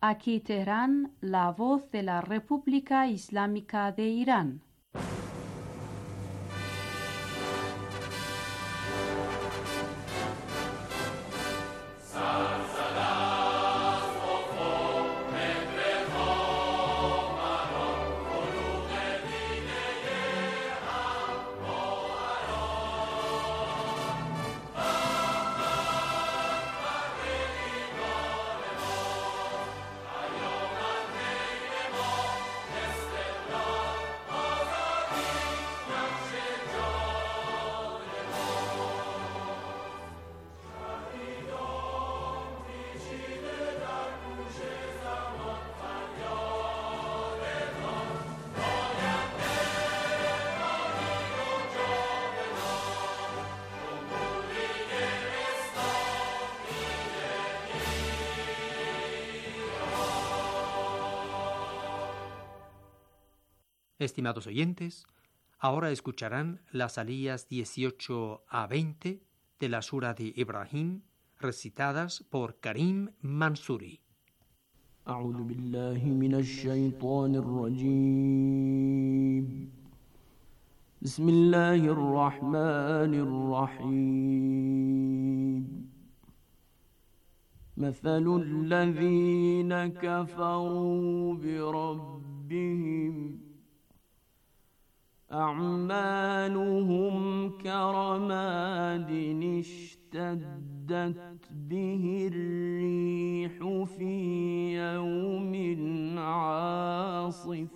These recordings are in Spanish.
Aquí Teherán, la voz de la República Islámica de Irán. Estimados oyentes, ahora escucharán las aliyas 18 a 20 de la Sura de Ibrahim, recitadas por Karim Mansouri. أعوذ بالله من الشيطان الرجيم بسم الله الرحمن الرحيم مثل الذين كفروا بربهم أعمالهم كرماد اشتدت به الريح في يوم عاصف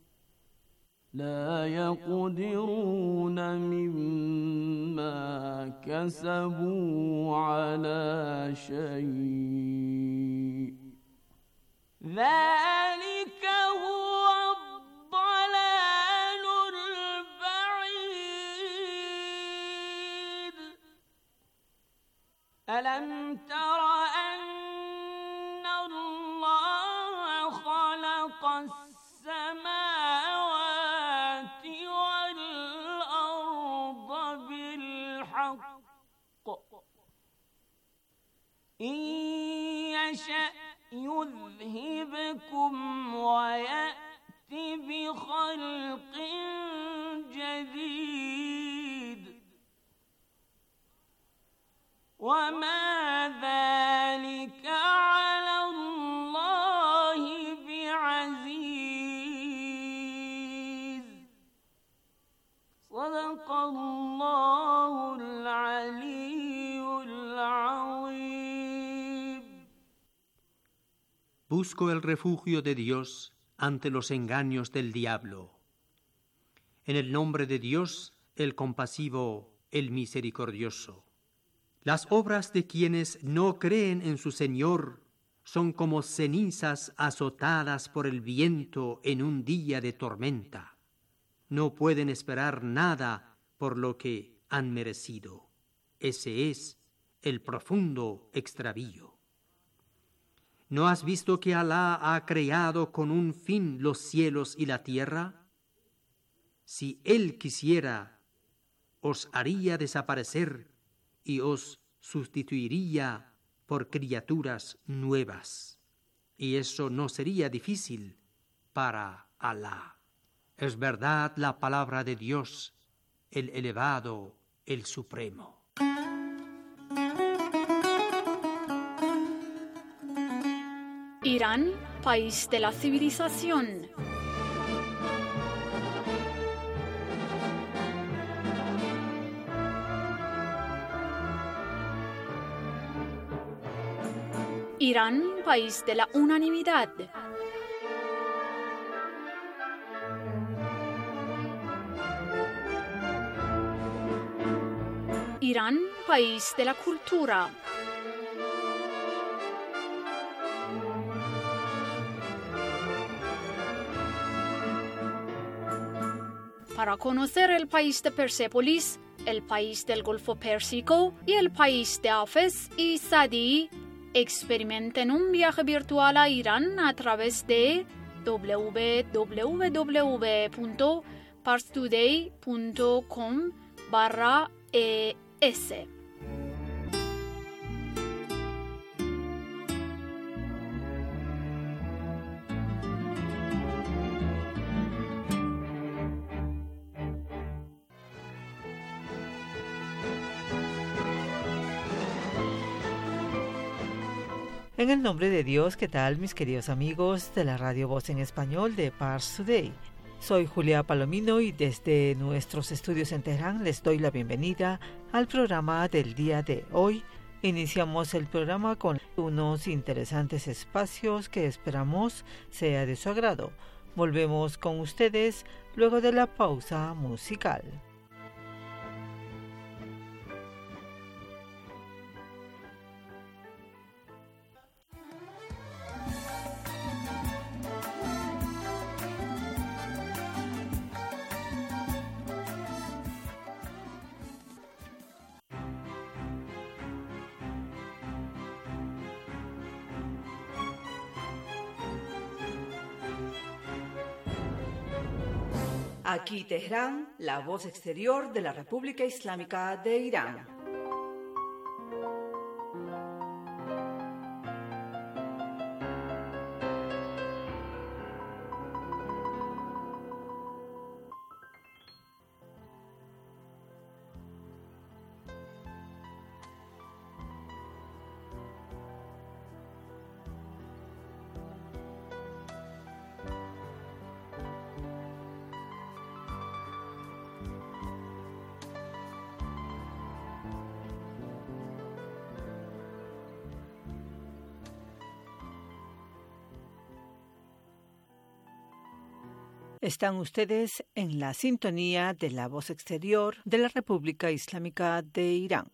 لا يقدرون مما كسبوا على شيء ذلك هو الضلال البعيد ألم تر أن الله خلق السماوات والأرض بالحق إن يشأ يذهبكم ويأت بخلق جديد وما ذلك على الله بعزيز صدق الله العلي العظيم. Busco el refugio de Dios ante los engaños del diablo. En el nombre de Dios, el compasivo, el misericordioso. Las obras de quienes no creen en su Señor son como cenizas azotadas por el viento en un día de tormenta. No pueden esperar nada por lo que han merecido. Ese es el profundo extravío. ¿No has visto que Alá ha creado con un fin los cielos y la tierra? Si Él quisiera, os haría desaparecer y os sustituiría por criaturas nuevas. Y eso no sería difícil para Alá. Es verdad la palabra de Dios, el elevado, el supremo. Irán, país de la civilización. Irán, país de la unanimidad. Irán, país de la cultura. Para conocer el país de Persépolis, el país del Golfo Pérsico y el país de Hafez y Sadi, experimenten un viaje virtual a Irán a través de www.parstoday.com/es. En el nombre de Dios, ¿qué tal mis queridos amigos de la Radio Voz en Español de Pars Today? Soy Julia Palomino y desde nuestros estudios en Teherán les doy la bienvenida al programa del día de hoy. Iniciamos el programa con unos interesantes espacios que esperamos sea de su agrado. Volvemos con ustedes luego de la pausa musical. Aquí Teherán, la voz exterior de la República Islámica de Irán. Están ustedes en la sintonía de la voz exterior de la República Islámica de Irán.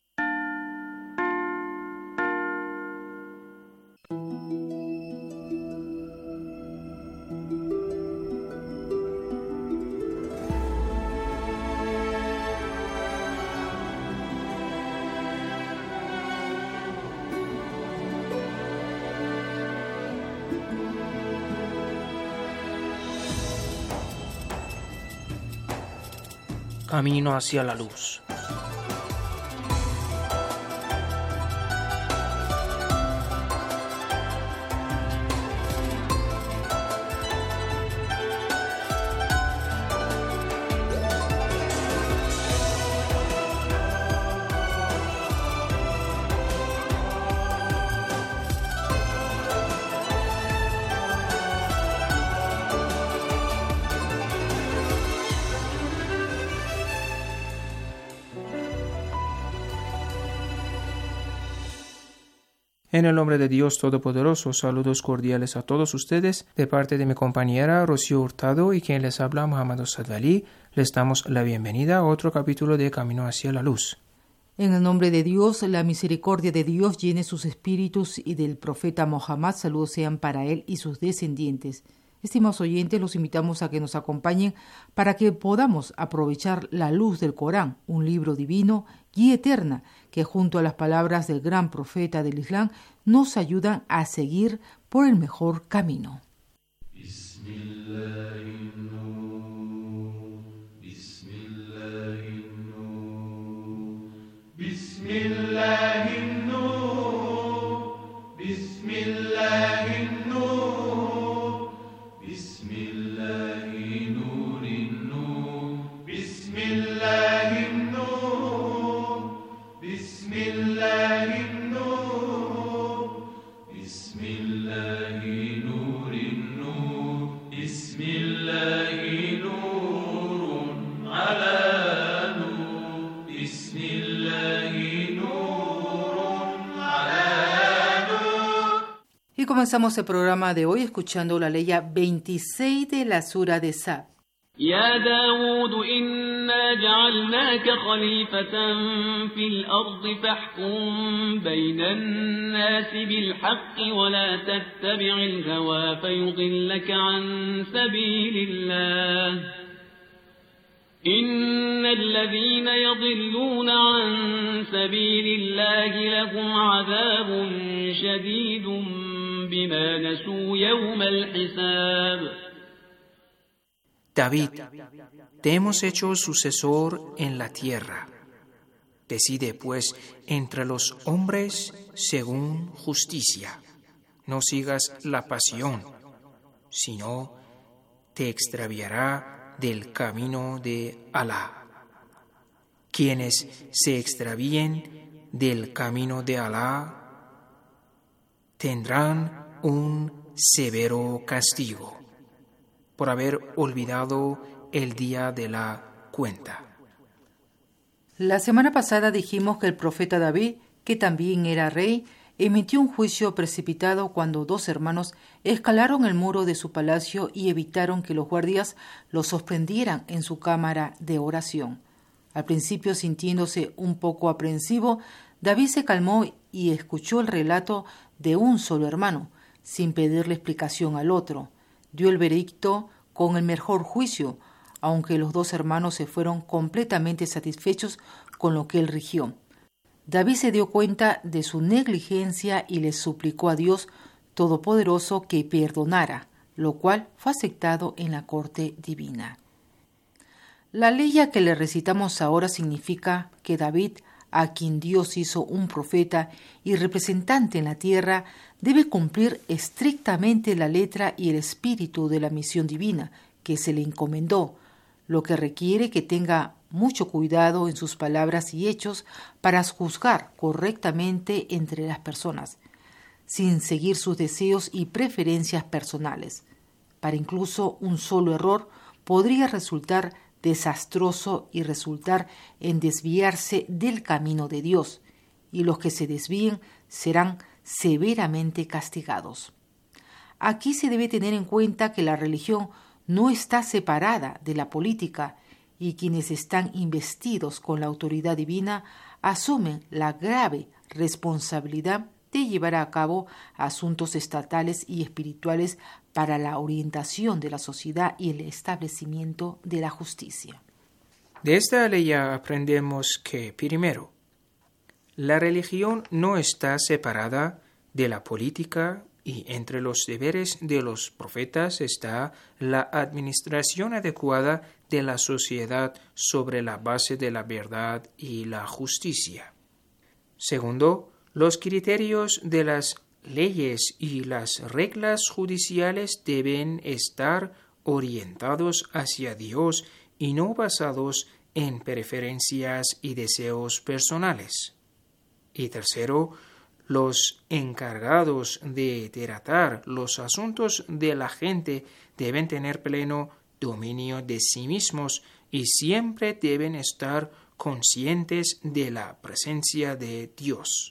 Camino hacia la luz. En el nombre de Dios Todopoderoso, saludos cordiales a todos ustedes. De parte de mi compañera Rocío Hurtado y quien les habla, Muhammad Sadali, les damos la bienvenida a otro capítulo de Camino hacia la Luz. En el nombre de Dios, la misericordia de Dios llene sus espíritus y del profeta Mohammed, saludos sean para él y sus descendientes. Estimados oyentes, los invitamos a que nos acompañen para que podamos aprovechar la luz del Corán, un libro divino, guía eterna, que junto a las palabras del gran profeta del Islam nos ayudan a seguir por el mejor camino. Comenzamos el programa de hoy escuchando la leya 26 de la Sura de Sad. يا داود إنا جعلناك خليفة في الأرض فاحكم بين الناس بالحق ولا تتبع الهوى فيضلك عن سبيل الله إن الذين يضلون عن سبيل الله لهم عذاب شديد بما نسوا يوم الحساب. David, te hemos hecho sucesor en la tierra. Decide, pues, entre los hombres según justicia. No sigas la pasión, sino te extraviará del camino de Alá. Quienes se extravíen del camino de Alá tendrán un severo castigo por haber olvidado el día de la cuenta. La semana pasada dijimos que el profeta David, que también era rey, emitió un juicio precipitado cuando 2 hermanos escalaron el muro de su palacio y evitaron que los guardias los sorprendieran en su cámara de oración. Al principio, sintiéndose un poco aprensivo, David se calmó y escuchó el relato de un solo hermano, sin pedirle explicación al otro. Dio el veredicto con el mejor juicio, aunque los 2 hermanos se fueron completamente satisfechos con lo que él rigió. David se dio cuenta de su negligencia y le suplicó a Dios Todopoderoso que perdonara, lo cual fue aceptado en la corte divina. La ley que le recitamos ahora significa que David, a quien Dios hizo un profeta y representante en la tierra, debe cumplir estrictamente la letra y el espíritu de la misión divina que se le encomendó, lo que requiere que tenga mucho cuidado en sus palabras y hechos para juzgar correctamente entre las personas, sin seguir sus deseos y preferencias personales. Para incluso un solo error podría resultar desastroso y resultar en desviarse del camino de Dios, y los que se desvíen serán severamente castigados. Aquí se debe tener en cuenta que la religión no está separada de la política y quienes están investidos con la autoridad divina asumen la grave responsabilidad de llevar a cabo asuntos estatales y espirituales para la orientación de la sociedad y el establecimiento de la justicia. De esta ley aprendemos que, primero, la religión no está separada de la política y entre los deberes de los profetas está la administración adecuada de la sociedad sobre la base de la verdad y la justicia. Segundo, los criterios de las leyes y las reglas judiciales deben estar orientados hacia Dios y no basados en preferencias y deseos personales. Y tercero, los encargados de tratar los asuntos de la gente deben tener pleno dominio de sí mismos y siempre deben estar conscientes de la presencia de Dios.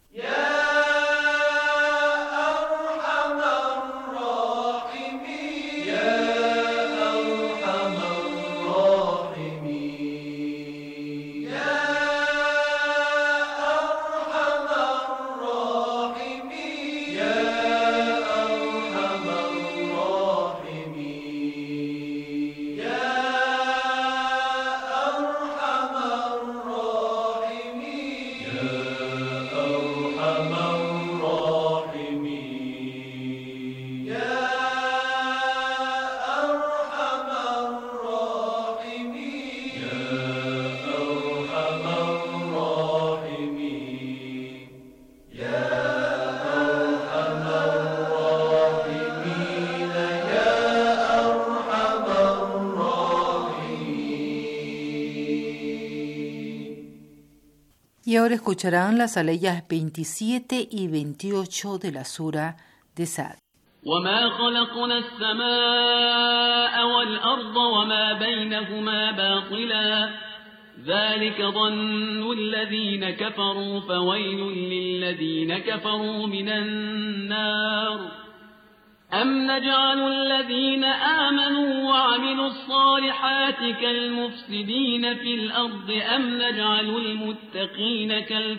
Y ahora escucharán las aleyas 27 y 28 de la sura de Sad. وما خلقنا السماء والأرض وما بينهما باطلا ذلك ظن الذين كفروا فويل للذين كفروا من النار أم نجعل الذين آمنوا وعملوا الصالحات كالمفسدين في الأرض أم نجعل المتقين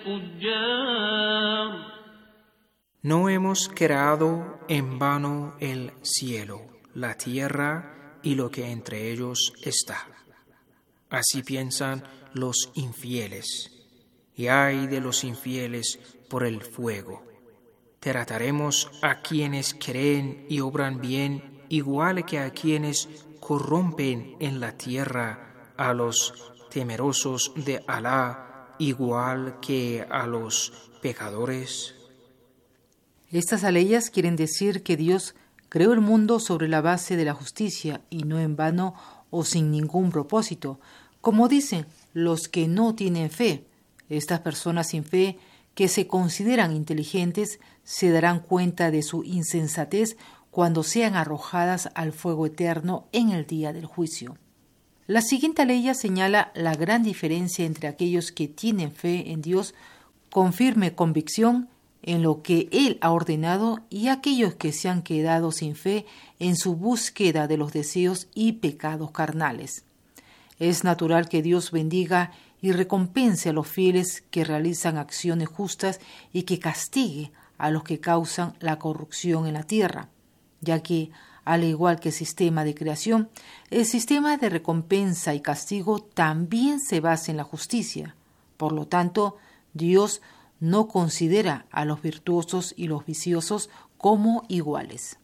كالفجار No hemos creado en vano el cielo, la tierra y lo que entre ellos está. Así piensan los infieles, y ay de los infieles por el fuego. Trataremos a quienes creen y obran bien, igual que a quienes corrompen en la tierra, a los temerosos de Alá, igual que a los pecadores. Estas aleyas quieren decir que Dios creó el mundo sobre la base de la justicia y no en vano o sin ningún propósito. Como dicen los que no tienen fe, estas personas sin fe que se consideran inteligentes se darán cuenta de su insensatez cuando sean arrojadas al fuego eterno en el día del juicio. La siguiente aleya señala la gran diferencia entre aquellos que tienen fe en Dios con firme convicción en lo que Él ha ordenado y aquellos que se han quedado sin fe en su búsqueda de los deseos y pecados carnales. Es natural que Dios bendiga y recompense a los fieles que realizan acciones justas y que castigue a los que causan la corrupción en la tierra, ya que, al igual que el sistema de creación, el sistema de recompensa y castigo también se basa en la justicia. Por lo tanto, Dios no considera a los virtuosos y los viciosos como iguales.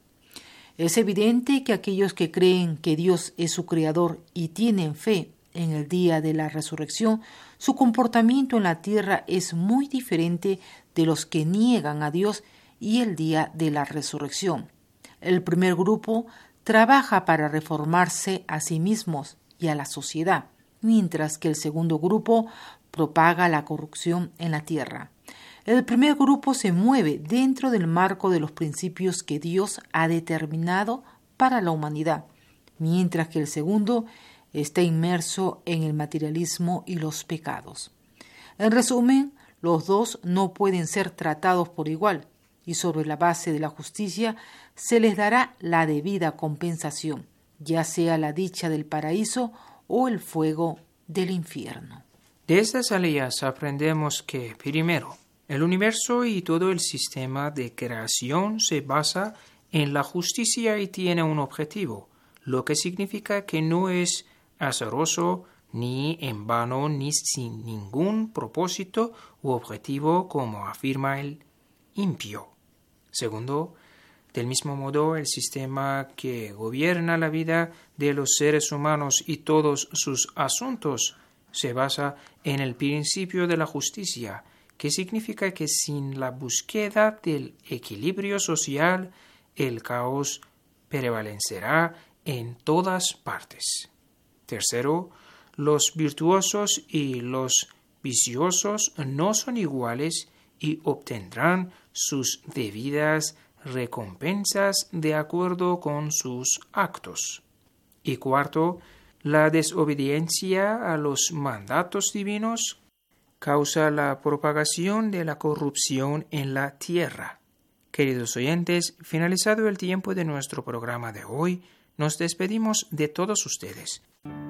Es evidente que aquellos que creen que Dios es su creador y tienen fe en el día de la resurrección, su comportamiento en la tierra es muy diferente de los que niegan a Dios y el día de la resurrección. El primer grupo trabaja para reformarse a sí mismos y a la sociedad, mientras que el segundo grupo propaga la corrupción en la tierra. El primer grupo se mueve dentro del marco de los principios que Dios ha determinado para la humanidad, mientras que el segundo está inmerso en el materialismo y los pecados. En resumen, los dos no pueden ser tratados por igual, y sobre la base de la justicia se les dará la debida compensación, ya sea la dicha del paraíso o el fuego del infierno. De estas aleyas aprendemos que, primero, el universo y todo el sistema de creación se basa en la justicia y tiene un objetivo, lo que significa que no es azaroso, ni en vano, ni sin ningún propósito u objetivo, como afirma el impío. Segundo, del mismo modo, el sistema que gobierna la vida de los seres humanos y todos sus asuntos se basa en el principio de la justicia, que significa que sin la búsqueda del equilibrio social, el caos prevalecerá en todas partes. Tercero, los virtuosos y los viciosos no son iguales y obtendrán sus debidas recompensas de acuerdo con sus actos. Y cuarto, la desobediencia a los mandatos divinos causa la propagación de la corrupción en la tierra. Queridos oyentes, finalizado el tiempo de nuestro programa de hoy, nos despedimos de todos ustedes.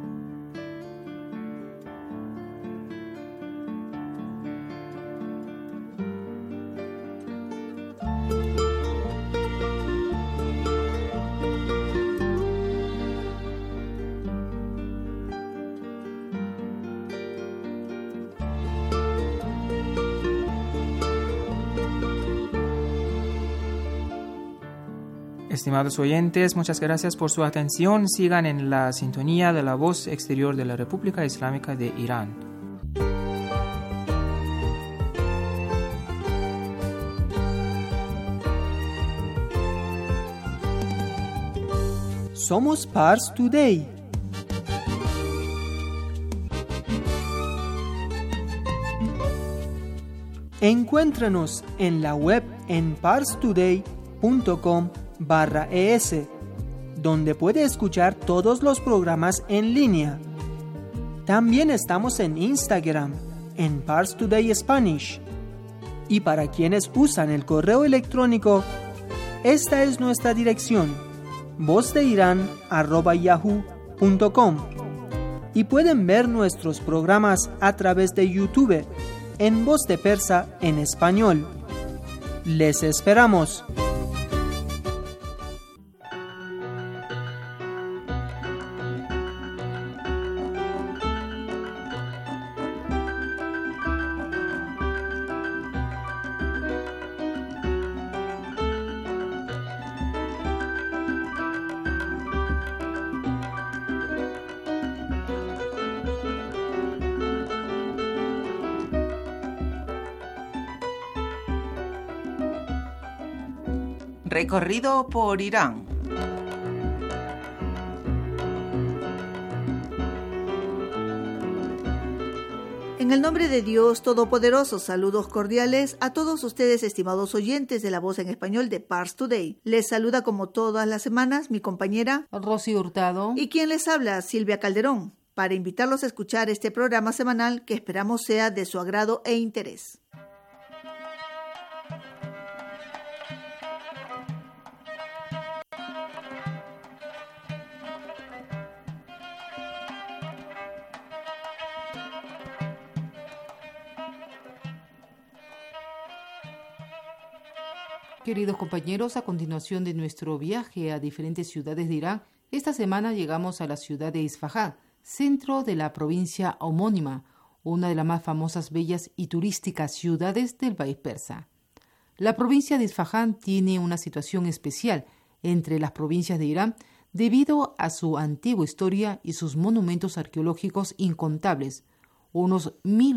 Estimados oyentes, muchas gracias por su atención. Sigan en la sintonía de la voz exterior de la República Islámica de Irán. Somos Pars Today. Encuéntranos en la web en parstoday.com/es, donde puede escuchar todos los programas en línea. También estamos en Instagram, en Pars Today Spanish. Y para quienes usan el correo electrónico, esta es nuestra dirección: vozdeiran@yahoo.com. Y pueden ver nuestros programas a través de YouTube, en Voz de Persa en español. Les esperamos. Recorrido por Irán. En el nombre de Dios Todopoderoso, saludos cordiales a todos ustedes, estimados oyentes de La Voz en Español de Pars Today. Les saluda como todas las semanas mi compañera Rosy Hurtado y quien les habla, Silvia Calderón, para invitarlos a escuchar este programa semanal que esperamos sea de su agrado e interés. Queridos compañeros, a continuación de nuestro viaje a diferentes ciudades de Irán, esta semana llegamos a la ciudad de Isfahán, centro de la provincia homónima, una de las más famosas, bellas y turísticas ciudades del país persa. La provincia de Isfahán tiene una situación especial entre las provincias de Irán debido a su antigua historia y sus monumentos arqueológicos incontables. Unos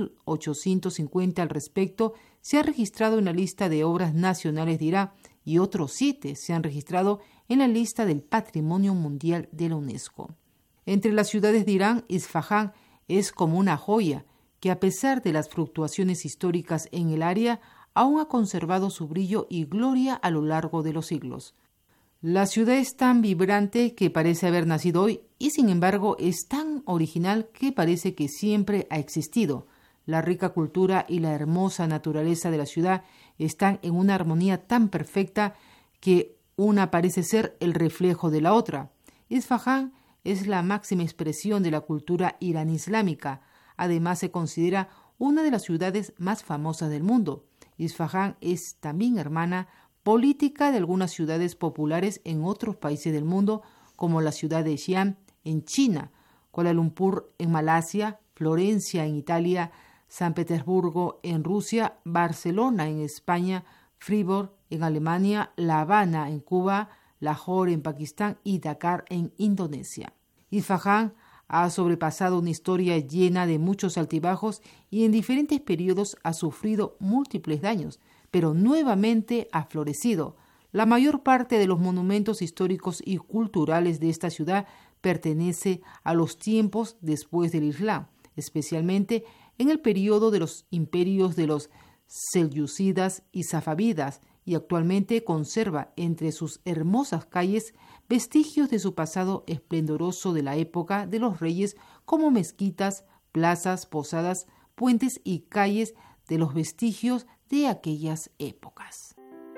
1.850 al respecto se han registrado en la lista de obras nacionales de Irán y otros 7 se han registrado en la lista del Patrimonio Mundial de la UNESCO. Entre las ciudades de Irán, Isfahán es como una joya que, a pesar de las fluctuaciones históricas en el área, aún ha conservado su brillo y gloria a lo largo de los siglos. La ciudad es tan vibrante que parece haber nacido hoy y, sin embargo, es tan original que parece que siempre ha existido. La rica cultura y la hermosa naturaleza de la ciudad están en una armonía tan perfecta que una parece ser el reflejo de la otra. Isfahán es la máxima expresión de la cultura irano-islámica. Además, se considera una de las ciudades más famosas del mundo. Isfahán es también hermana política de algunas ciudades populares en otros países del mundo, como la ciudad de Xi'an en China, Kuala Lumpur en Malasia, Florencia en Italia, San Petersburgo en Rusia, Barcelona en España, Fribourg en Alemania, La Habana en Cuba, Lahore en Pakistán y Dakar en Indonesia. Isfahán ha sobrepasado una historia llena de muchos altibajos y en diferentes periodos ha sufrido múltiples daños, pero nuevamente ha florecido. La mayor parte de los monumentos históricos y culturales de esta ciudad pertenece a los tiempos después del Islam, especialmente en el periodo de los imperios de los selyúcidas y safávidas, y actualmente conserva entre sus hermosas calles vestigios de su pasado esplendoroso de la época de los reyes, como mezquitas, plazas, posadas, puentes y calles de los vestigios de aquellas épocas.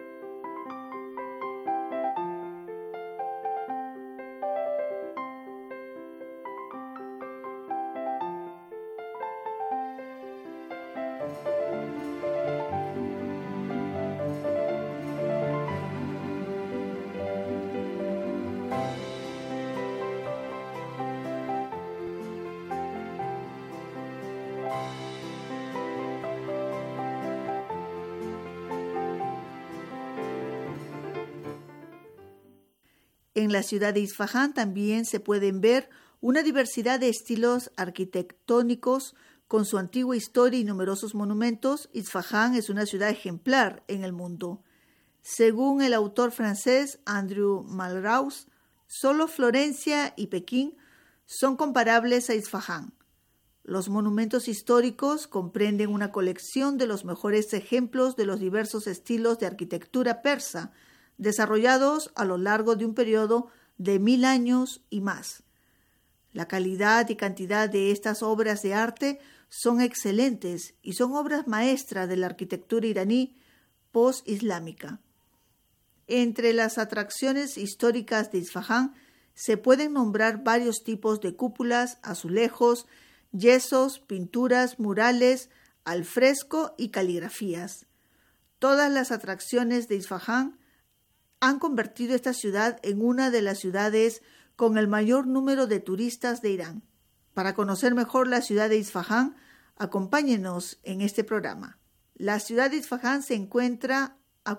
En la ciudad de Isfahán también se pueden ver una diversidad de estilos arquitectónicos con su antigua historia y numerosos monumentos. Isfahán es una ciudad ejemplar en el mundo. Según el autor francés Andrew Malraux, solo Florencia y Pekín son comparables a Isfahán. Los monumentos históricos comprenden una colección de los mejores ejemplos de los diversos estilos de arquitectura persa, desarrollados a lo largo de un periodo de 1000 años y más. La calidad y cantidad de estas obras de arte son excelentes y son obras maestras de la arquitectura iraní post-islámica. Entre las atracciones históricas de Isfahán se pueden nombrar varios tipos de cúpulas, azulejos, yesos, pinturas, murales, al fresco y caligrafías. Todas las atracciones de Isfahán han convertido esta ciudad en una de las ciudades con el mayor número de turistas de Irán. Para conocer mejor la ciudad de Isfahán, acompáñenos en este programa. La ciudad de Isfahán se encuentra a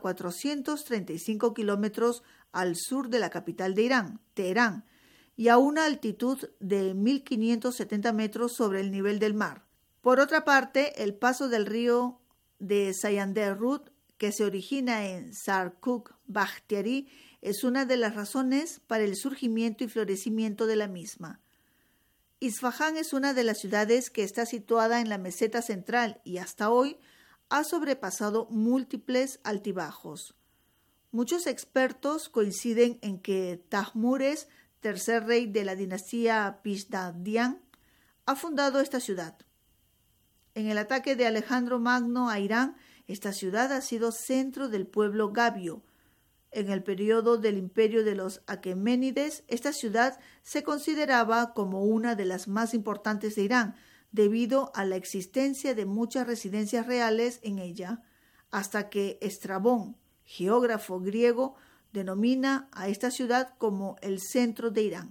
435 kilómetros al sur de la capital de Irán, Teherán, y a una altitud de 1.570 metros sobre el nivel del mar. Por otra parte, el paso del río de Sayander Rud, que se origina en Sarkuk Bakhtiari, es una de las razones para el surgimiento y florecimiento de la misma. Isfahán es una de las ciudades que está situada en la meseta central y hasta hoy ha sobrepasado múltiples altibajos. Muchos expertos coinciden en que Tahmures, tercer rey de la dinastía Pishdadian, ha fundado esta ciudad. En el ataque de Alejandro Magno a Irán, esta ciudad ha sido centro del pueblo gabio. En el periodo del imperio de los Aqueménides, esta ciudad se consideraba como una de las más importantes de Irán, debido a la existencia de muchas residencias reales en ella, hasta que Estrabón, geógrafo griego, denomina a esta ciudad como el centro de Irán.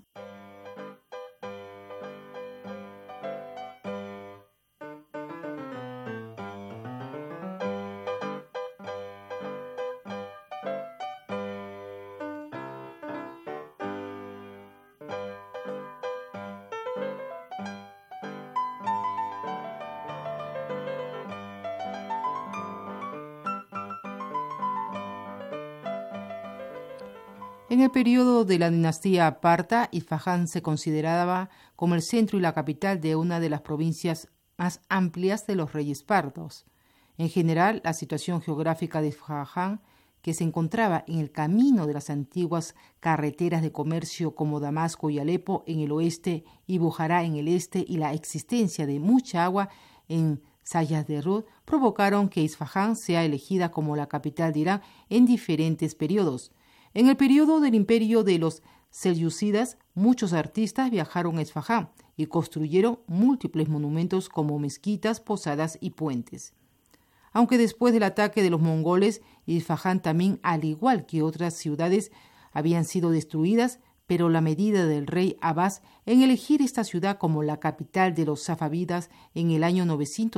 En el periodo de la dinastía Parta, Isfahán se consideraba como el centro y la capital de una de las provincias más amplias de los reyes partos. En general, la situación geográfica de Isfahán, que se encontraba en el camino de las antiguas carreteras de comercio como Damasco y Alepo en el oeste y Bujará en el este, y la existencia de mucha agua en Sayas-Derud provocaron que Isfahán sea elegida como la capital de Irán en diferentes periodos. En el periodo del imperio de los selyúcidas, muchos artistas viajaron a Isfahán y construyeron múltiples monumentos como mezquitas, posadas y puentes. Aunque después del ataque de los mongoles, Isfahán también, al igual que otras ciudades, habían sido destruidas, pero la medida del rey Abbas en elegir esta ciudad como la capital de los safávidas en el año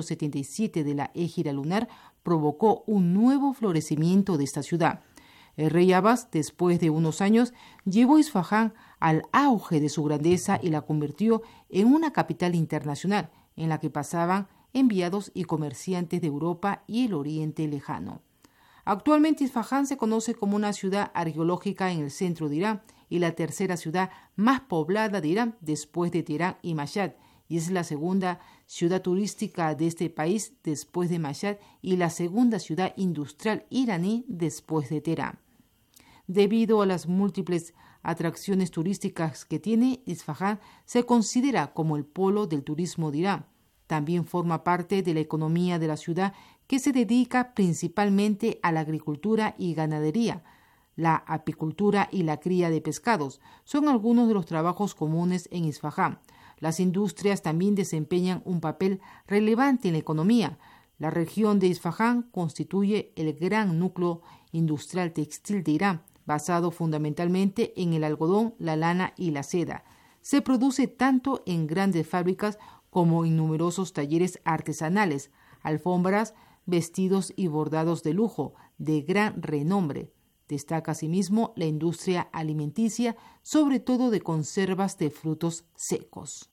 977 de la égira lunar provocó un nuevo florecimiento de esta ciudad. El rey Abbas, después de unos años, llevó Isfahán al auge de su grandeza y la convirtió en una capital internacional, en la que pasaban enviados y comerciantes de Europa y el Oriente Lejano. Actualmente Isfahán se conoce como una ciudad arqueológica en el centro de Irán y la tercera ciudad más poblada de Irán después de Teherán y Mashhad, y es la segunda ciudad turística de este país después de Mashhad y la segunda ciudad industrial iraní después de Teherán. Debido a las múltiples atracciones turísticas que tiene, Isfahán se considera como el polo del turismo de Irán. También forma parte de la economía de la ciudad, que se dedica principalmente a la agricultura y ganadería. La apicultura y la cría de pescados son algunos de los trabajos comunes en Isfahán. Las industrias también desempeñan un papel relevante en la economía. La región de Isfahán constituye el gran núcleo industrial textil de Irán, basado fundamentalmente en el algodón, la lana y la seda. Se produce tanto en grandes fábricas como en numerosos talleres artesanales, alfombras, vestidos y bordados de lujo, de gran renombre. Destaca asimismo la industria alimenticia, sobre todo de conservas de frutos secos.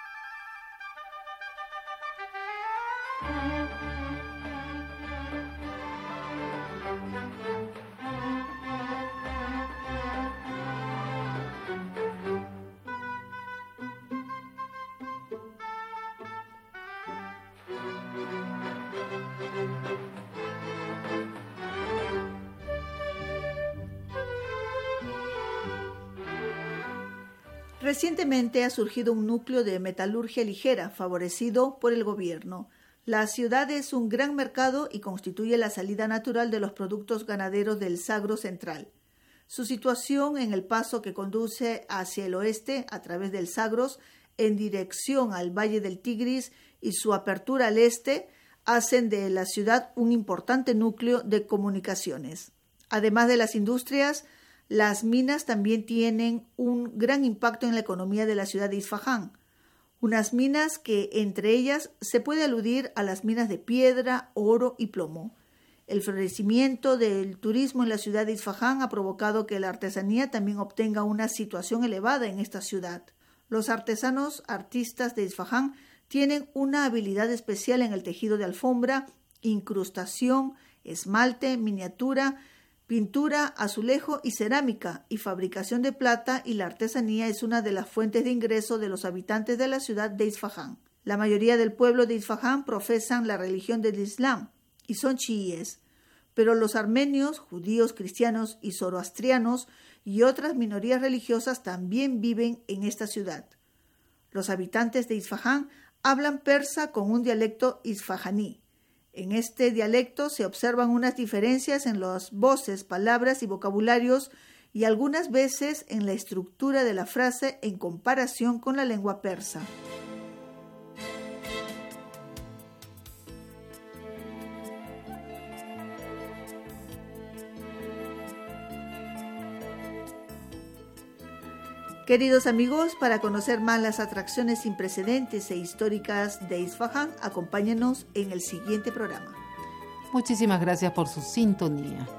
Recientemente ha surgido un núcleo de metalurgia ligera favorecido por el gobierno. La ciudad es un gran mercado y constituye la salida natural de los productos ganaderos del Sagro Central. Su situación en el paso que conduce hacia el oeste a través del Sagros en dirección al Valle del Tigris y su apertura al este hacen de la ciudad un importante núcleo de comunicaciones. Además de las industrias, las minas también tienen un gran impacto en la economía de la ciudad de Isfahán. Unas minas que entre ellas se puede aludir a las minas de piedra, oro y plomo. El florecimiento del turismo en la ciudad de Isfahán ha provocado que la artesanía también obtenga una situación elevada en esta ciudad. Los artesanos artistas de Isfahán tienen una habilidad especial en el tejido de alfombra, incrustación, esmalte, miniatura, Pintura, azulejo y cerámica y fabricación de plata y la artesanía es una de las fuentes de ingreso de los habitantes de la ciudad de Isfahán. La mayoría del pueblo de Isfahán profesan la religión del Islam y son chiíes, pero los armenios, judíos, cristianos y zoroastrianos y otras minorías religiosas también viven en esta ciudad. Los habitantes de Isfahán hablan persa con un dialecto isfahaní. En este dialecto se observan unas diferencias en las voces, palabras y vocabularios y algunas veces en la estructura de la frase en comparación con la lengua persa. Queridos amigos, para conocer más las atracciones sin precedentes e históricas de Isfahán, acompáñenos en el siguiente programa. Muchísimas gracias por su sintonía.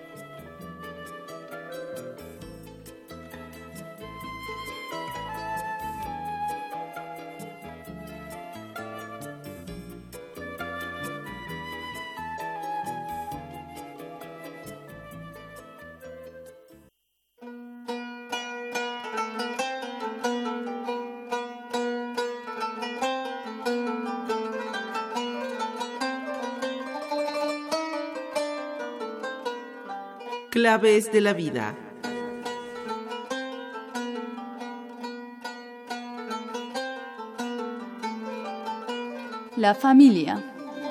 Claves de la vida. La familia.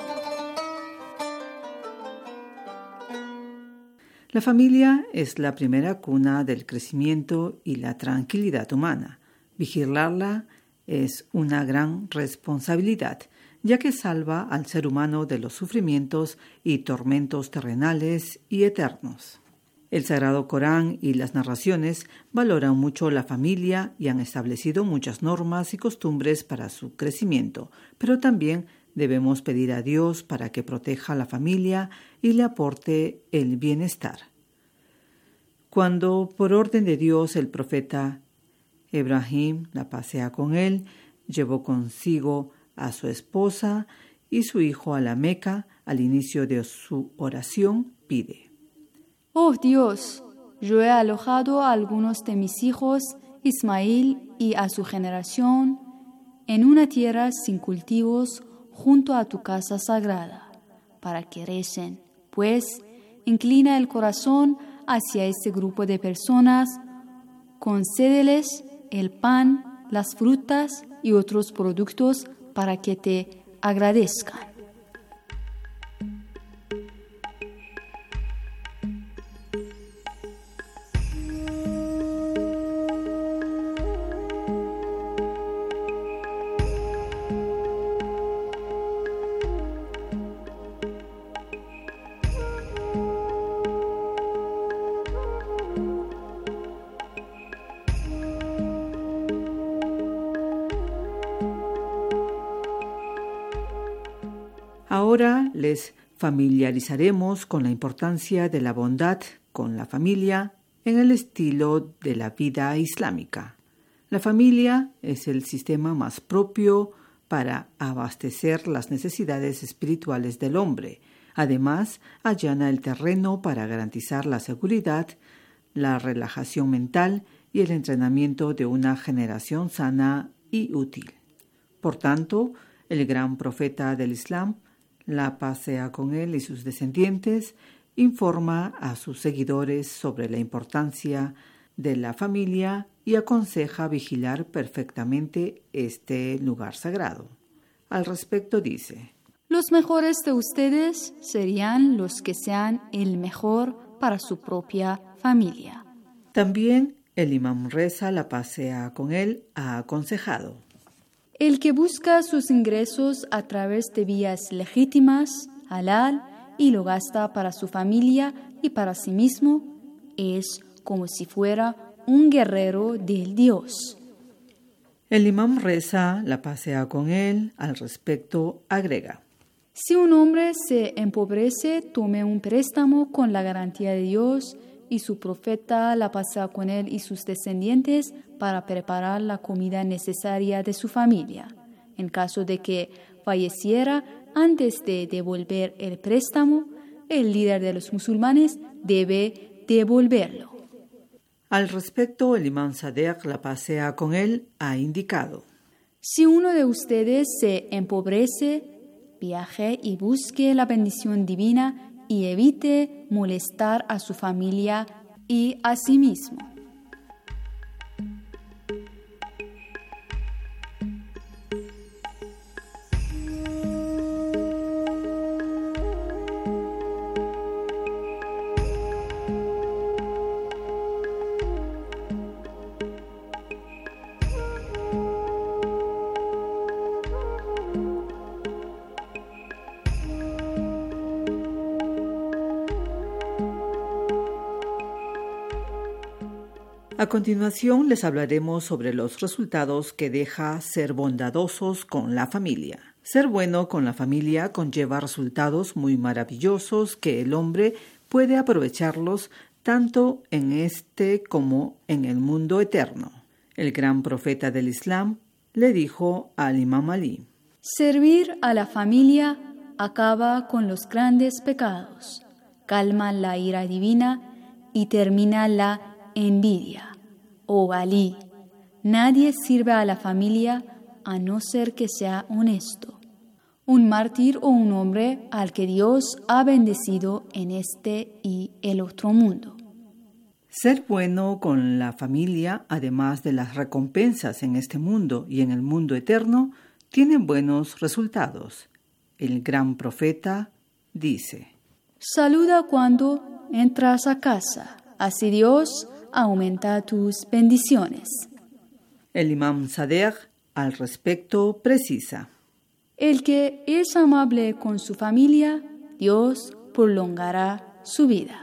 La familia es la primera cuna del crecimiento y la tranquilidad humana. Vigilarla es una gran responsabilidad, ya que salva al ser humano de los sufrimientos y tormentos terrenales y eternos. El Sagrado Corán y las narraciones valoran mucho la familia y han establecido muchas normas y costumbres para su crecimiento, pero también debemos pedir a Dios para que proteja a la familia y le aporte el bienestar. Cuando, por orden de Dios, el profeta Ibrahim, la paz sea con él, llevó consigo a su esposa y su hijo a la Meca, al inicio de su oración pide: Oh Dios, yo he alojado a algunos de mis hijos, Ismael y a su generación, en una tierra sin cultivos junto a tu casa sagrada, para que recen. Pues, inclina el corazón hacia este grupo de personas, concédeles el pan, las frutas y otros productos para que te agradezcan. Ahora les familiarizaremos con la importancia de la bondad con la familia en el estilo de la vida islámica. La familia es el sistema más propio para abastecer las necesidades espirituales del hombre. Además, allana el terreno para garantizar la seguridad, la relajación mental y el entrenamiento de una generación sana y útil. Por tanto, el gran profeta del Islam, la paz sea con él y sus descendientes, informa a sus seguidores sobre la importancia de la familia y aconseja vigilar perfectamente este lugar sagrado. Al respecto dice: Los mejores de ustedes serían los que sean el mejor para su propia familia. También el imam Reza, la paz sea con él, ha aconsejado: el que busca sus ingresos a través de vías legítimas, halal, y lo gasta para su familia y para sí mismo, es como si fuera un guerrero del Dios. El imam Reza, la paz sea con él, al respecto agrega: si un hombre se empobrece, tome un préstamo con la garantía de Dios y su profeta, la paz sea con él y sus descendientes, para preparar la comida necesaria de su familia. En caso de que falleciera antes de devolver el préstamo, el líder de los musulmanes debe devolverlo. Al respecto, el imam Sadegh, la paz sea con él, ha indicado: si uno de ustedes se empobrece, viaje y busque la bendición divina y evite molestar a su familia y a sí mismo. A continuación les hablaremos sobre los resultados que deja ser bondadosos con la familia. Ser bueno con la familia conlleva resultados muy maravillosos que el hombre puede aprovecharlos tanto en este como en el mundo eterno. El gran profeta del Islam le dijo al Imam Ali: servir a la familia acaba con los grandes pecados, calma la ira divina y termina la envidia. Oh Ali, nadie sirve a la familia a no ser que sea honesto, un mártir o un hombre al que Dios ha bendecido en este y el otro mundo. Ser bueno con la familia, además de las recompensas en este mundo y en el mundo eterno, tiene buenos resultados. El gran profeta dice: saluda cuando entras a casa, así Dios aumenta tus bendiciones. El imam Sadegh al respecto precisa: el que es amable con su familia, Dios prolongará su vida.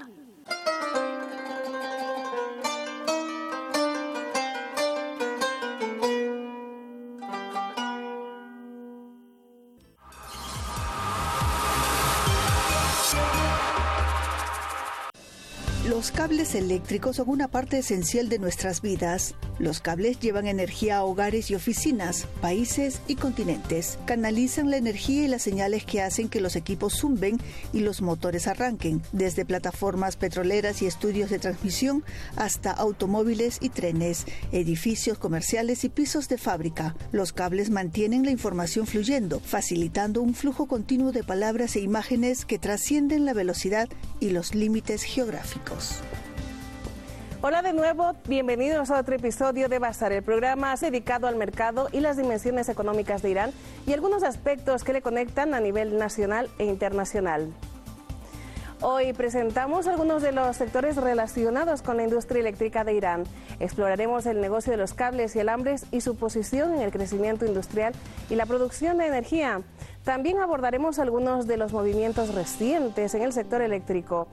Los cables eléctricos son una parte esencial de nuestras vidas. Los cables llevan energía a hogares y oficinas, países y continentes. Canalizan la energía y las señales que hacen que los equipos zumben y los motores arranquen, desde plataformas petroleras y estudios de transmisión hasta automóviles y trenes, edificios comerciales y pisos de fábrica. Los cables mantienen la información fluyendo, facilitando un flujo continuo de palabras e imágenes que trascienden la velocidad y los límites geográficos. Hola de nuevo, bienvenidos a otro episodio de Bazar, el programa dedicado al mercado y las dimensiones económicas de Irán y algunos aspectos que le conectan a nivel nacional e internacional. Hoy presentamos algunos de los sectores relacionados con la industria eléctrica de Irán. Exploraremos el negocio de los cables y alambres y su posición en el crecimiento industrial y la producción de energía. También abordaremos algunos de los movimientos recientes en el sector eléctrico.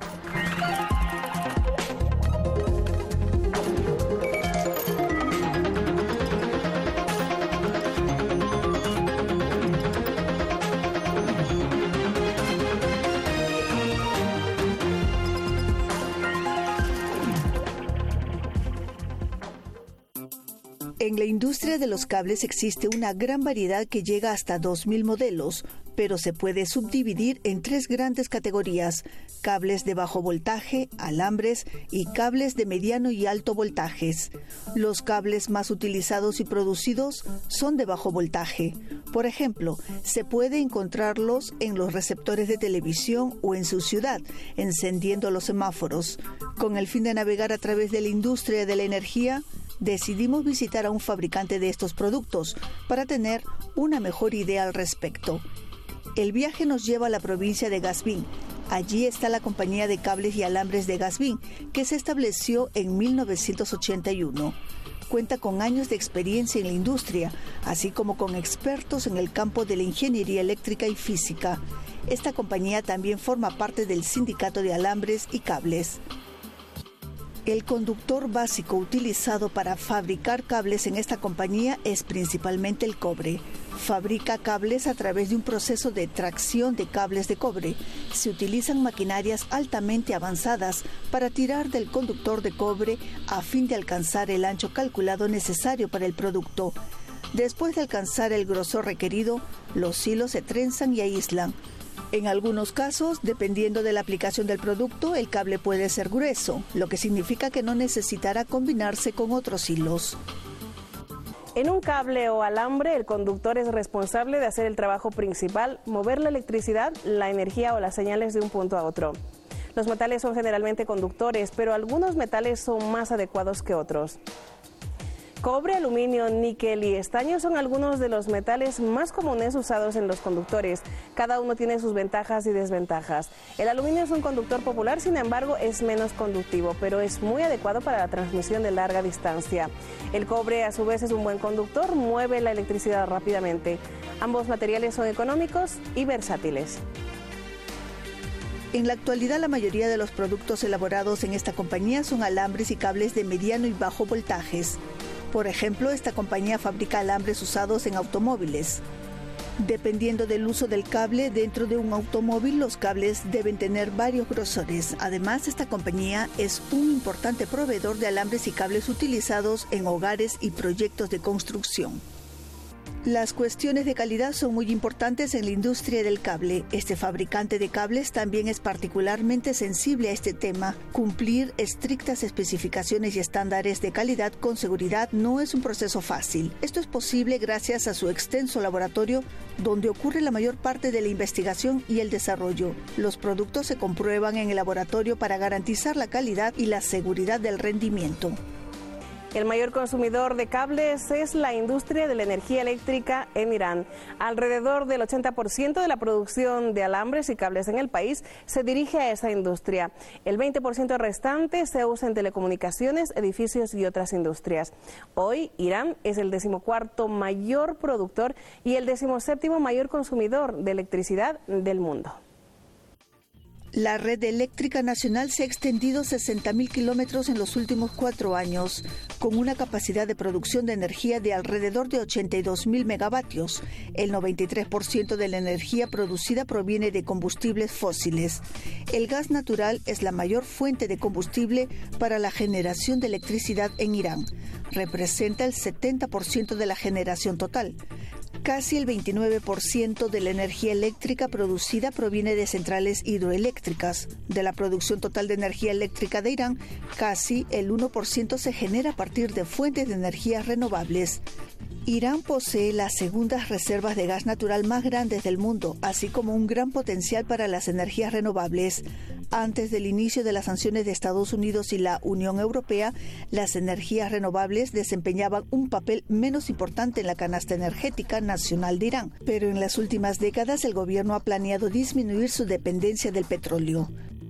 En la industria de los cables existe una gran variedad que llega hasta 2.000 modelos, pero se puede subdividir en 3 grandes categorías: cables de bajo voltaje, alambres y cables de mediano y alto voltajes. Los cables más utilizados y producidos son de bajo voltaje. Por ejemplo, se puede encontrarlos en los receptores de televisión o en su ciudad, encendiendo los semáforos. Con el fin de navegar a través de la industria de la energía, decidimos visitar a un fabricante de estos productos para tener una mejor idea al respecto. El viaje nos lleva a la provincia de Gazvin. Allí está la compañía de cables y alambres de Gazvin, que se estableció en 1981. Cuenta con años de experiencia en la industria, así como con expertos en el campo de la ingeniería eléctrica y física. Esta compañía también forma parte del sindicato de alambres y cables. El conductor básico utilizado para fabricar cables en esta compañía es principalmente el cobre. Fabrica cables a través de un proceso de tracción de cables de cobre. Se utilizan maquinarias altamente avanzadas para tirar del conductor de cobre a fin de alcanzar el ancho calculado necesario para el producto. Después de alcanzar el grosor requerido, los hilos se trenzan y aíslan. En algunos casos, dependiendo de la aplicación del producto, el cable puede ser grueso, lo que significa que no necesitará combinarse con otros hilos. En un cable o alambre, el conductor es responsable de hacer el trabajo principal, mover la electricidad, la energía o las señales de un punto a otro. Los metales son generalmente conductores, pero algunos metales son más adecuados que otros. Cobre, aluminio, níquel y estaño son algunos de los metales más comunes usados en los conductores. Cada uno tiene sus ventajas y desventajas. El aluminio es un conductor popular, sin embargo, es menos conductivo, pero es muy adecuado para la transmisión de larga distancia. El cobre, a su vez, es un buen conductor, mueve la electricidad rápidamente. Ambos materiales son económicos y versátiles. En la actualidad, la mayoría de los productos elaborados en esta compañía son alambres y cables de mediano y bajo voltajes. Por ejemplo, esta compañía fabrica alambres usados en automóviles. Dependiendo del uso del cable dentro de un automóvil, los cables deben tener varios grosores. Además, esta compañía es un importante proveedor de alambres y cables utilizados en hogares y proyectos de construcción. Las cuestiones de calidad son muy importantes en la industria del cable. Este fabricante de cables también es particularmente sensible a este tema. Cumplir estrictas especificaciones y estándares de calidad con seguridad no es un proceso fácil. Esto es posible gracias a su extenso laboratorio, donde ocurre la mayor parte de la investigación y el desarrollo. Los productos se comprueban en el laboratorio para garantizar la calidad y la seguridad del rendimiento. El mayor consumidor de cables es la industria de la energía eléctrica en Irán. Alrededor del 80% de la producción de alambres y cables en el país se dirige a esa industria. El 20% restante se usa en telecomunicaciones, edificios y otras industrias. Hoy, Irán es el 14º mayor productor y el 17º mayor consumidor de electricidad del mundo. La red eléctrica nacional se ha extendido 60.000 kilómetros en los últimos 4 años, con una capacidad de producción de energía de alrededor de 82.000 megavatios. El 93% de la energía producida proviene de combustibles fósiles. El gas natural es la mayor fuente de combustible para la generación de electricidad en Irán. Representa el 70% de la generación total. Casi el 29% de la energía eléctrica producida proviene de centrales hidroeléctricas. De la producción total de energía eléctrica de Irán, casi el 1% se genera a partir de fuentes de energías renovables. Irán posee las segundas reservas de gas natural más grandes del mundo, así como un gran potencial para las energías renovables. Antes del inicio de las sanciones de Estados Unidos y la Unión Europea, las energías renovables desempeñaban un papel menos importante en la canasta energética nacional de Irán, pero en las últimas décadas el gobierno ha planeado disminuir su dependencia del petróleo.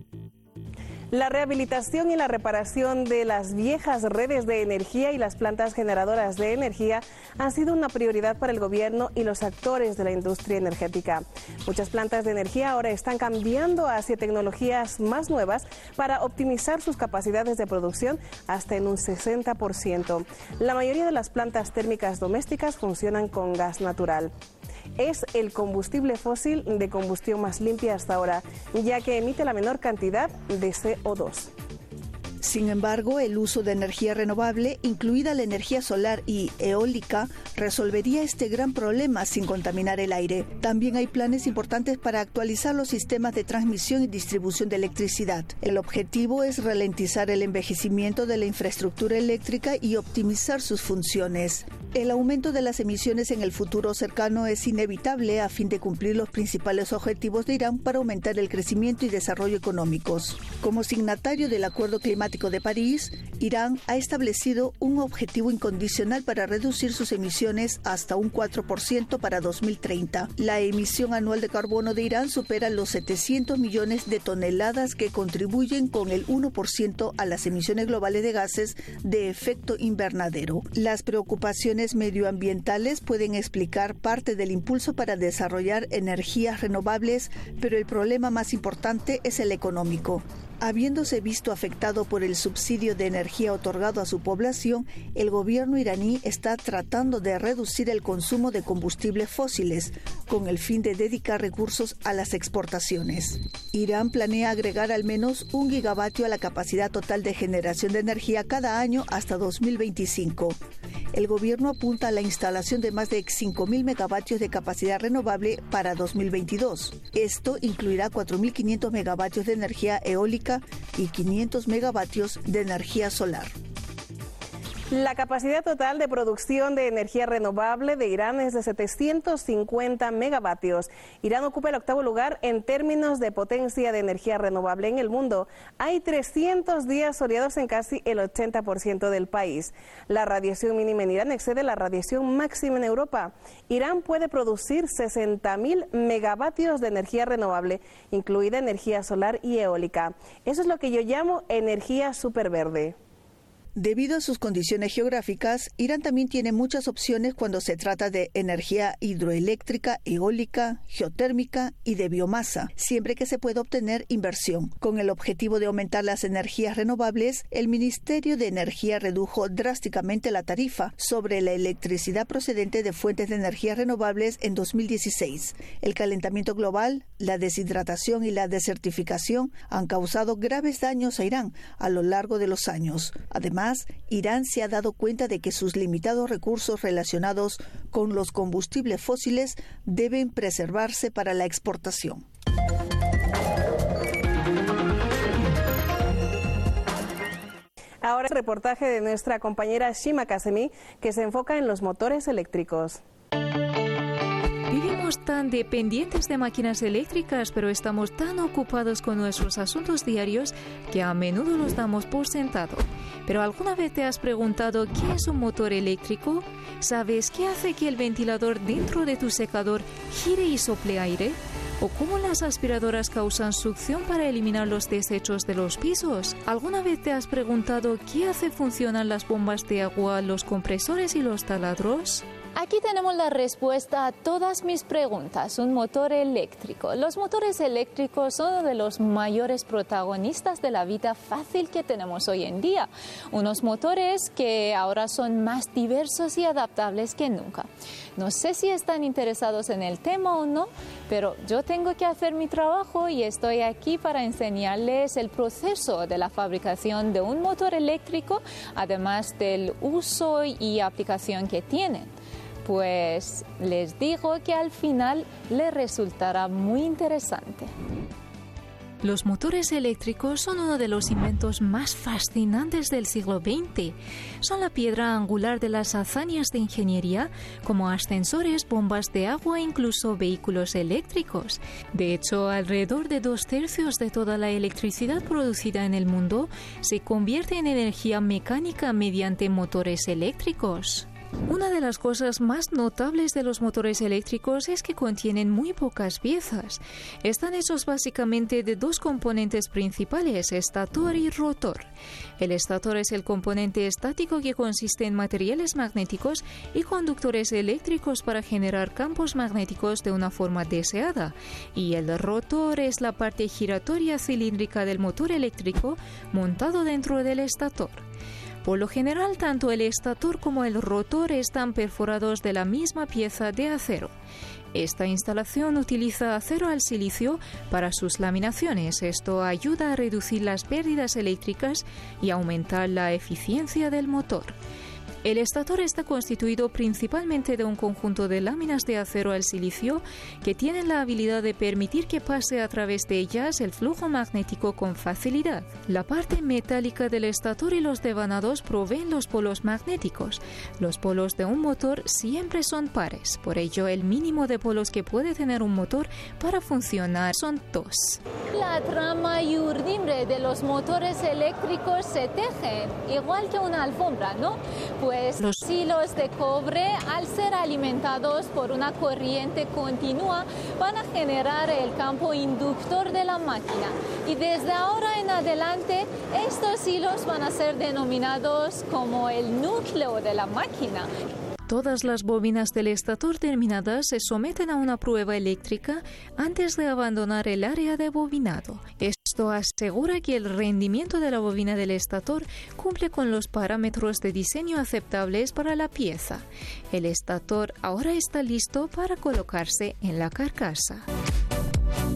La rehabilitación y la reparación de las viejas redes de energía y las plantas generadoras de energía han sido una prioridad para el gobierno y los actores de la industria energética. Muchas plantas de energía ahora están cambiando hacia tecnologías más nuevas para optimizar sus capacidades de producción hasta en un 60%. La mayoría de las plantas térmicas domésticas funcionan con gas natural. Es el combustible fósil de combustión más limpia hasta ahora, ya que emite la menor cantidad de CO2. Sin embargo, el uso de energía renovable, incluida la energía solar y eólica, resolvería este gran problema sin contaminar el aire. También hay planes importantes para actualizar los sistemas de transmisión y distribución de electricidad. El objetivo es ralentizar el envejecimiento de la infraestructura eléctrica y optimizar sus funciones. El aumento de las emisiones en el futuro cercano es inevitable a fin de cumplir los principales objetivos de Irán para aumentar el crecimiento y desarrollo económicos. Como signatario del Acuerdo Climático de París, Irán ha establecido un objetivo incondicional para reducir sus emisiones hasta un 4% para 2030. La emisión anual de carbono de Irán supera los 700 millones de toneladas que contribuyen con el 1% a las emisiones globales de gases de efecto invernadero. Las preocupaciones medioambientales pueden explicar parte del impulso para desarrollar energías renovables, pero el problema más importante es el económico. Habiéndose visto afectado por el subsidio de energía otorgado a su población, el gobierno iraní está tratando de reducir el consumo de combustibles fósiles, con el fin de dedicar recursos a las exportaciones. Irán planea agregar al menos 1 gigavatio a la capacidad total de generación de energía cada año hasta 2025. El gobierno apunta a la instalación de más de 5.000 megavatios de capacidad renovable para 2022. Esto incluirá 4.500 megavatios de energía eólica y 500 megavatios de energía solar. La capacidad total de producción de energía renovable de Irán es de 750 megavatios. Irán ocupa el 8º lugar en términos de potencia de energía renovable en el mundo. Hay 300 días soleados en casi el 80% del país. La radiación mínima en Irán excede la radiación máxima en Europa. Irán puede producir 60.000 megavatios de energía renovable, incluida energía solar y eólica. Eso es lo que yo llamo energía superverde. Debido a sus condiciones geográficas, Irán también tiene muchas opciones cuando se trata de energía hidroeléctrica, eólica, geotérmica y de biomasa, siempre que se pueda obtener inversión. Con el objetivo de aumentar las energías renovables, el Ministerio de Energía redujo drásticamente la tarifa sobre la electricidad procedente de fuentes de energía renovables en 2016. El calentamiento global, la deshidratación y la desertificación han causado graves daños a Irán a lo largo de los años. Además, Irán se ha dado cuenta de que sus limitados recursos relacionados con los combustibles fósiles deben preservarse para la exportación. Ahora el reportaje de nuestra compañera Shima Kasemi, que se enfoca en los motores eléctricos. Vivimos tan dependientes de máquinas eléctricas, pero estamos tan ocupados con nuestros asuntos diarios que a menudo los damos por sentado. ¿Pero alguna vez te has preguntado qué es un motor eléctrico? ¿Sabes qué hace que el ventilador dentro de tu secador gire y sople aire? ¿O cómo las aspiradoras causan succión para eliminar los desechos de los pisos? ¿Alguna vez te has preguntado qué hace funcionar las bombas de agua, los compresores y los taladros? Aquí tenemos la respuesta a todas mis preguntas, un motor eléctrico. Los motores eléctricos son uno de los mayores protagonistas de la vida fácil que tenemos hoy en día. Unos motores que ahora son más diversos y adaptables que nunca. No sé si están interesados en el tema o no, pero yo tengo que hacer mi trabajo y estoy aquí para enseñarles el proceso de la fabricación de un motor eléctrico, además del uso y aplicación que tienen. Pues les digo que al final les resultará muy interesante. Los motores eléctricos son uno de los inventos más fascinantes del siglo XX. Son la piedra angular de las hazañas de ingeniería, como ascensores, bombas de agua e incluso vehículos eléctricos. De hecho, alrededor de 2/3 de toda la electricidad producida en el mundo se convierte en energía mecánica mediante motores eléctricos. Una de las cosas más notables de los motores eléctricos es que contienen muy pocas piezas. Están hechos básicamente de dos componentes principales, estator y rotor. El estator es el componente estático que consiste en materiales magnéticos y conductores eléctricos para generar campos magnéticos de una forma deseada. Y el rotor es la parte giratoria cilíndrica del motor eléctrico montado dentro del estator. Por lo general, tanto el estator como el rotor están perforados de la misma pieza de acero. Esta instalación utiliza acero al silicio para sus laminaciones. Esto ayuda a reducir las pérdidas eléctricas y aumentar la eficiencia del motor. El estator está constituido principalmente de un conjunto de láminas de acero al silicio que tienen la habilidad de permitir que pase a través de ellas el flujo magnético con facilidad. La parte metálica del estator y los devanados proveen los polos magnéticos. Los polos de un motor siempre son pares, por ello el mínimo de polos que puede tener un motor para funcionar son 2. La trama y urdimbre de los motores eléctricos se tejen igual que una alfombra, ¿no? Pues los hilos de cobre, al ser alimentados por una corriente continua, van a generar el campo inductor de la máquina. Y desde ahora en adelante, estos hilos van a ser denominados como el núcleo de la máquina. Todas las bobinas del estator terminadas se someten a una prueba eléctrica antes de abandonar el área de bobinado. Esto asegura que el rendimiento de la bobina del estator cumple con los parámetros de diseño aceptables para la pieza. El estator ahora está listo para colocarse en la carcasa.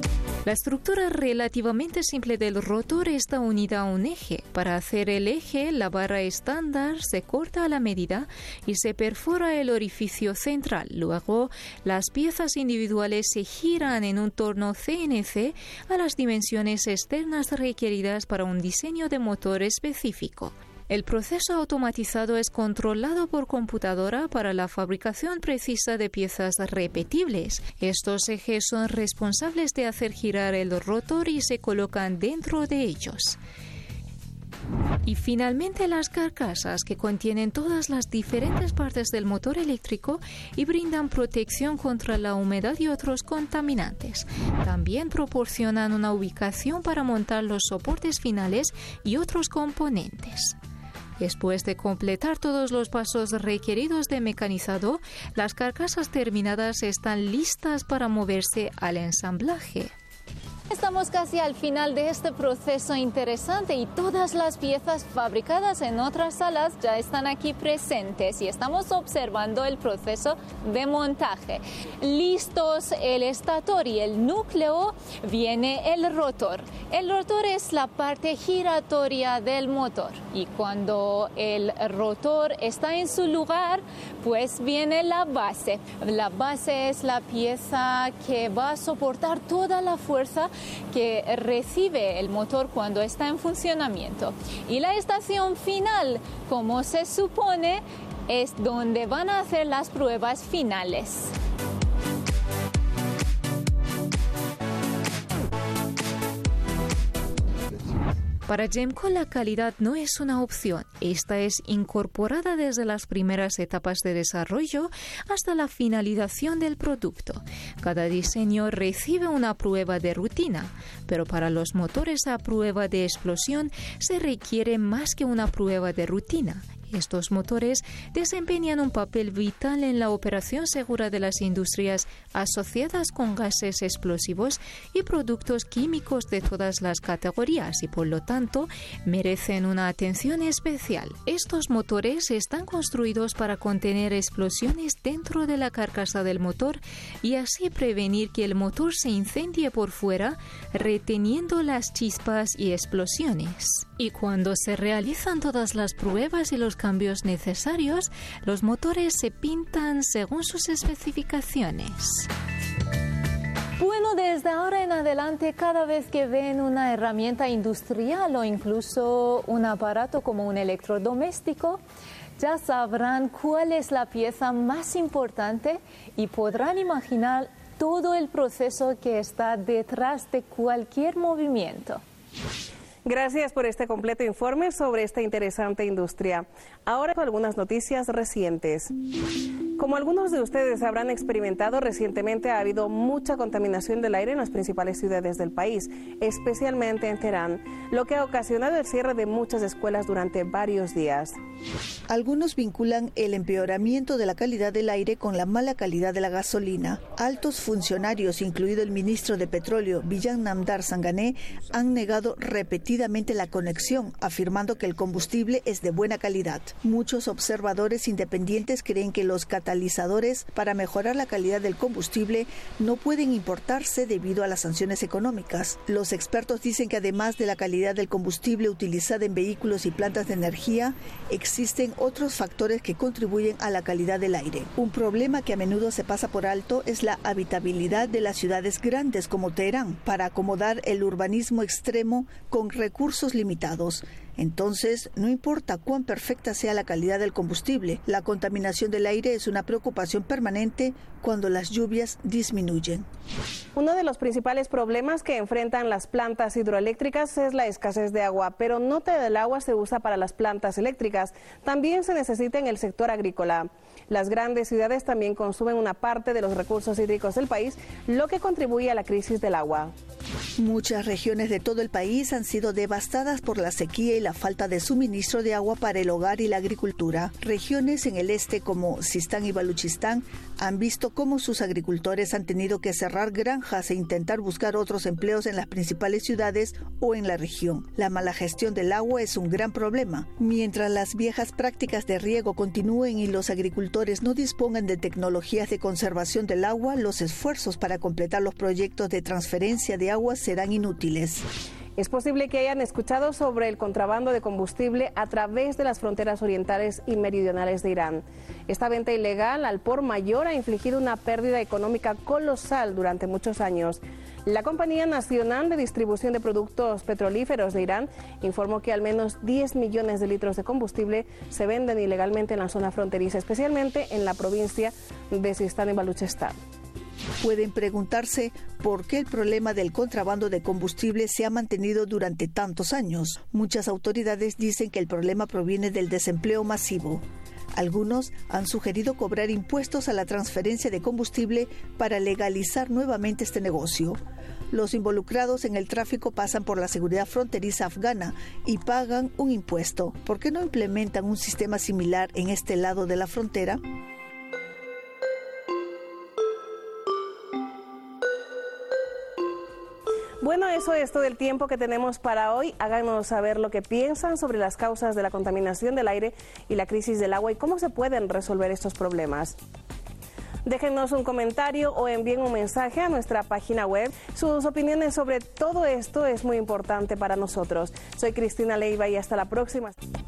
La estructura relativamente simple del rotor está unida a un eje. Para hacer el eje, la barra estándar se corta a la medida y se perfora el orificio central. Luego, las piezas individuales se giran en un torno CNC a las dimensiones externas requeridas para un diseño de motor específico. El proceso automatizado es controlado por computadora para la fabricación precisa de piezas repetibles. Estos ejes son responsables de hacer girar el rotor y se colocan dentro de ellos. Y finalmente las carcasas, que contienen todas las diferentes partes del motor eléctrico y brindan protección contra la humedad y otros contaminantes. También proporcionan una ubicación para montar los soportes finales y otros componentes. Después de completar todos los pasos requeridos de mecanizado, las carcasas terminadas están listas para moverse al ensamblaje. Estamos casi al final de este proceso interesante y todas las piezas fabricadas en otras salas ya están aquí presentes y estamos observando el proceso de montaje. Listos el estator y el núcleo, viene el rotor. El rotor es la parte giratoria del motor y cuando el rotor está en su lugar, pues viene la base. La base es la pieza que va a soportar toda la fuerza que recibe el motor cuando está en funcionamiento. Y la estación final, como se supone, es donde van a hacer las pruebas finales. Para GEMCO la calidad no es una opción. Esta es incorporada desde las primeras etapas de desarrollo hasta la finalización del producto. Cada diseño recibe una prueba de rutina, pero para los motores a prueba de explosión se requiere más que una prueba de rutina. Estos motores desempeñan un papel vital en la operación segura de las industrias asociadas con gases explosivos y productos químicos de todas las categorías y, por lo tanto, merecen una atención especial. Estos motores están construidos para contener explosiones dentro de la carcasa del motor y así prevenir que el motor se incendie por fuera, reteniendo las chispas y explosiones. Y cuando se realizan todas las pruebas y los cambios necesarios, los motores se pintan según sus especificaciones. Bueno, desde ahora en adelante, cada vez que ven una herramienta industrial o incluso un aparato como un electrodoméstico, ya sabrán cuál es la pieza más importante y podrán imaginar todo el proceso que está detrás de cualquier movimiento. Gracias por este completo informe sobre esta interesante industria. Ahora algunas noticias recientes. Como algunos de ustedes habrán experimentado, recientemente ha habido mucha contaminación del aire en las principales ciudades del país, especialmente en Teherán, lo que ha ocasionado el cierre de muchas escuelas durante varios días. Algunos vinculan el empeoramiento de la calidad del aire con la mala calidad de la gasolina. Altos funcionarios, incluido el ministro de Petróleo, Bijan Namdar Sangané, han negado repetidamente la conexión, afirmando que el combustible es de buena calidad. Muchos observadores independientes creen que los catalizadores para mejorar la calidad del combustible no pueden importarse debido a las sanciones económicas. Los expertos dicen que además de la calidad del combustible utilizada en vehículos y plantas de energía, existen otros factores que contribuyen a la calidad del aire. Un problema que a menudo se pasa por alto es la habitabilidad de las ciudades grandes como Teherán, para acomodar el urbanismo extremo con recursos limitados. Entonces, no importa cuán perfecta sea la calidad del combustible, la contaminación del aire es una preocupación permanente cuando las lluvias disminuyen. Uno de los principales problemas que enfrentan las plantas hidroeléctricas es la escasez de agua, pero no todo el agua se usa para las plantas eléctricas, también se necesita en el sector agrícola. Las grandes ciudades también consumen una parte de los recursos hídricos del país, lo que contribuye a la crisis del agua. Muchas regiones de todo el país han sido devastadas por la sequía y la falta de suministro de agua para el hogar y la agricultura. Regiones en el este como Sistán y Baluchistán han visto cómo sus agricultores han tenido que cerrar granjas e intentar buscar otros empleos en las principales ciudades o en la región. La mala gestión del agua es un gran problema. Mientras las viejas prácticas de riego continúen y los agricultores no dispongan de tecnologías de conservación del agua, los esfuerzos para completar los proyectos de transferencia de agua serán inútiles. Es posible que hayan escuchado sobre el contrabando de combustible a través de las fronteras orientales y meridionales de Irán. Esta venta ilegal al por mayor ha infligido una pérdida económica colosal durante muchos años. La Compañía Nacional de Distribución de Productos Petrolíferos de Irán informó que al menos 10 millones de litros de combustible se venden ilegalmente en la zona fronteriza, especialmente en la provincia de Sistán y Baluchistán. Pueden preguntarse por qué el problema del contrabando de combustible se ha mantenido durante tantos años. Muchas autoridades dicen que el problema proviene del desempleo masivo. Algunos han sugerido cobrar impuestos a la transferencia de combustible para legalizar nuevamente este negocio. Los involucrados en el tráfico pasan por la seguridad fronteriza afgana y pagan un impuesto. ¿Por qué no implementan un sistema similar en este lado de la frontera? Bueno, eso es todo el tiempo que tenemos para hoy. Háganos saber lo que piensan sobre las causas de la contaminación del aire y la crisis del agua y cómo se pueden resolver estos problemas. Déjenos un comentario o envíen un mensaje a nuestra página web. Sus opiniones sobre todo esto es muy importante para nosotros. Soy Cristina Leiva y hasta la próxima.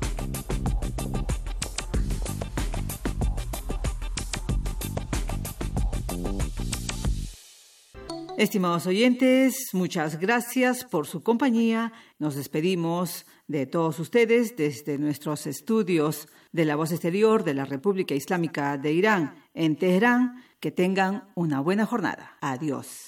Estimados oyentes, muchas gracias por su compañía. Nos despedimos de todos ustedes desde nuestros estudios de la Voz Exterior de la República Islámica de Irán en Teherán. Que tengan una buena jornada. Adiós.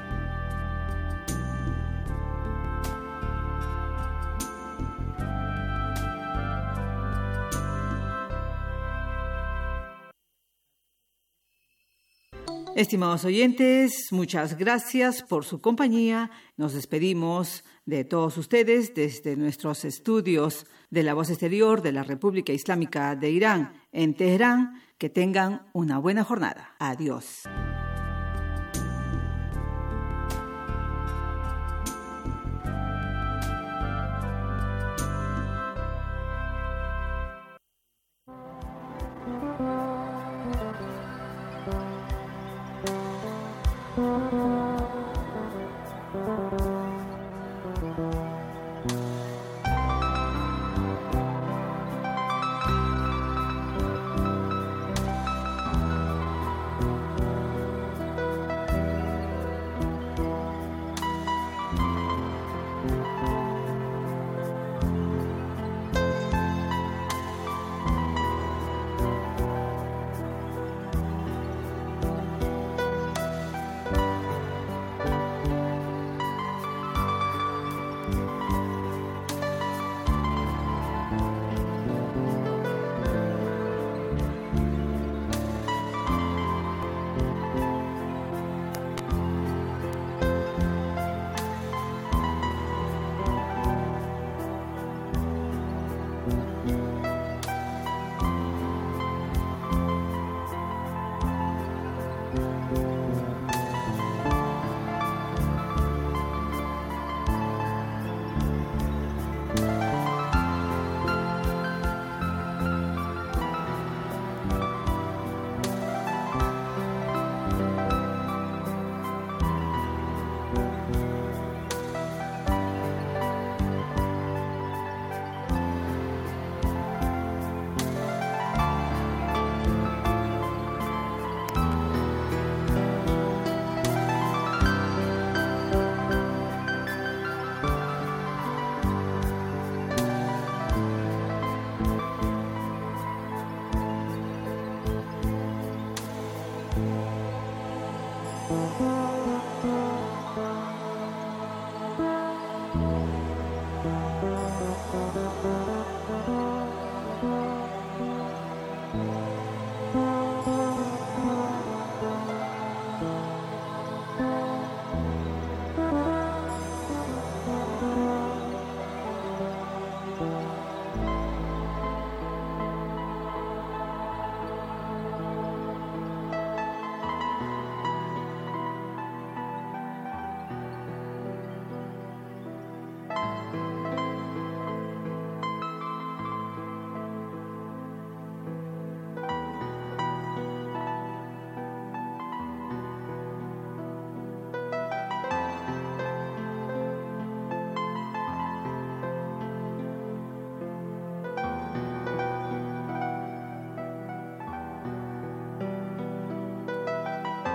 Estimados oyentes, muchas gracias por su compañía. Nos despedimos de todos ustedes desde nuestros estudios de la Voz Exterior de la República Islámica de Irán en Teherán. Que tengan una buena jornada. Adiós. Thank you.